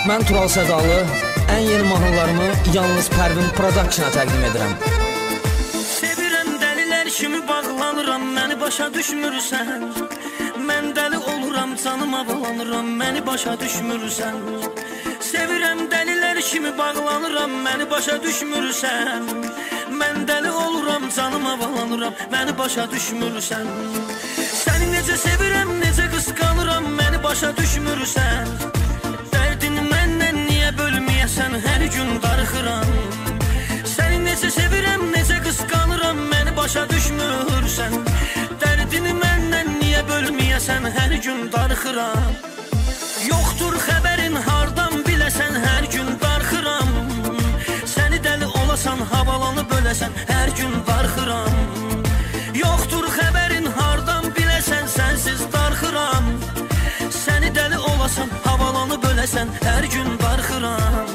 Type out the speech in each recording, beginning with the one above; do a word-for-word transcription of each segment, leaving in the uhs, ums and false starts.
Mən Tural Sədalı, ən yeni mahnılarımı yalnız Pərvin Production-a təqdim edirəm. Sevirəm dəlilər kimi bağlanıram, məni başa düşmürsən. Mən dəli oluram, canım avalanıram, məni başa düşmürsən. Sevirəm dəlilər kimi bağlanıram, məni başa düşmürsən. Mən dəli oluram, canım avalanıram, məni başa düşmürsən. Səni necə sevirəm, necə qısqanıram, məni başa düşmürsən. Dərdini məndən niyə bölməyəsən, hər gün darıxıram. Səni necə sevirəm, necə qısqanıram, məni başa düşmürsən. Dərdini məndən niyə bölməyəsən, hər gün darıxıram. Yoxdur xəbərin, hardan biləsən, hər gün darıxıram. Səni dəli olasan, havalanı böləsən, hər gün darıxıram. Yoxdur xəbərin, hardan biləsən, sənsiz darıxıram. Səni dəli olasan, havalanı böləsən, hər gün darıxıram.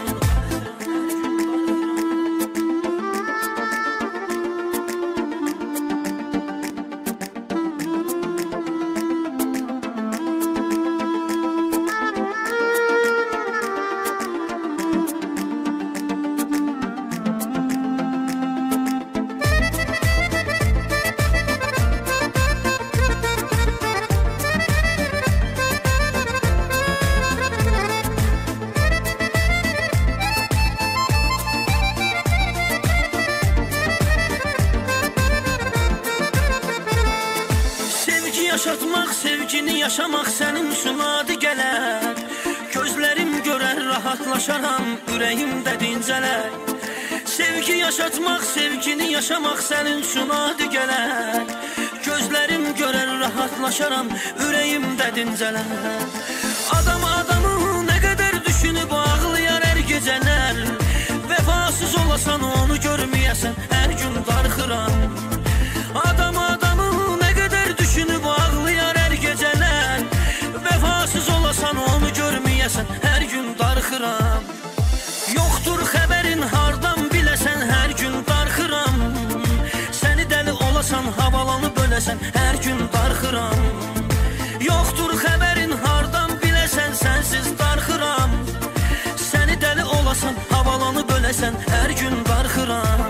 Yaşatmaq, sevgini yaşamaq sənin üçün adi gələr. Gözlərim görər, rahatlaşaram, ürəyimdə dincələr. Sevgi yaşatmaq, sevgini yaşamaq sənin üçün adi gələr. Gözlərim görər, rahatlaşaram, ürəyimdə dincələr. Adam adamı nə qədər düşünüb ağlayar hər gecələr. Vəfasız olasan, onu görməyəsən, hər gün darıxıram. Adam adamı nə qədər düşünüb ağlayar hər gecələr. Vəfasız olasan, onu görməyəsən, hər gün darıxıram. Yoxdur xəbərin, hardan biləsən, hər gün darıxıram. Səni dəli olasan, havalanı böləsən, hər gün darıxıram. Yoxdur xəbərin, hardan biləsən, sənsiz darıxıram. Səni dəli olasan, havalanı böləsən, hər gün darıxıram.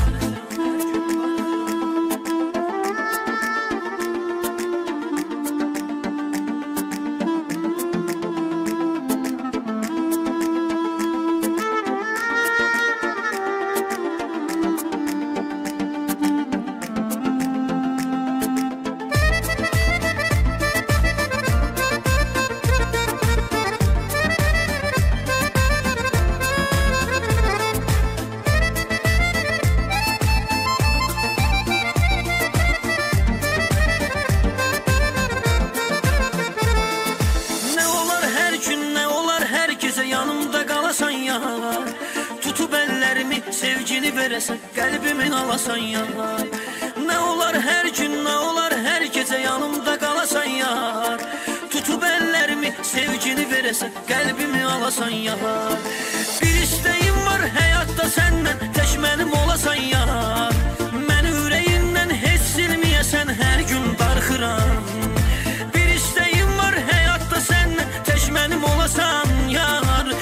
Yanımda qalasan yar, tutub əllərimi, sevgini verəsən, qəlbimin alasan yar. Nə olar hər gün, nə olar hər gecə yanımda qalasan yar. Tutub əllərimi, sevgini verəsən, qəlbimi alasan yar. Bir istəyim var həyatda səndən, tək mənim olasan yar. Məni ürəyindən heç silməyəsən, hər gün darıxıram. Bir istəyim var həyatda səndən, tək mənim olasan yar.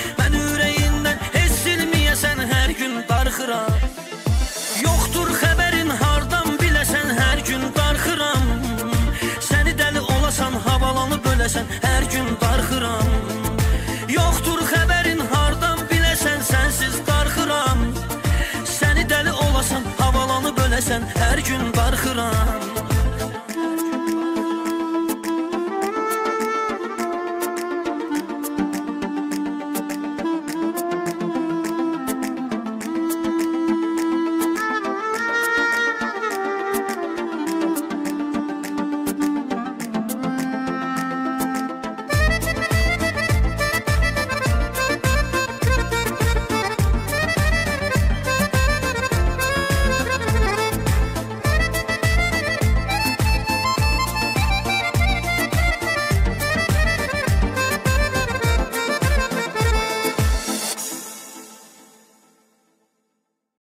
Yoxdur xəbərin, hardan biləsən, hər gün darıxıram. Səni dəli olasan, havalanı böləsən, hər gün darıxıram. Yoxdur xəbərin, hardan biləsən, sənsiz darıxıram. Səni dəli olasan, havalanı böləsən, hər gün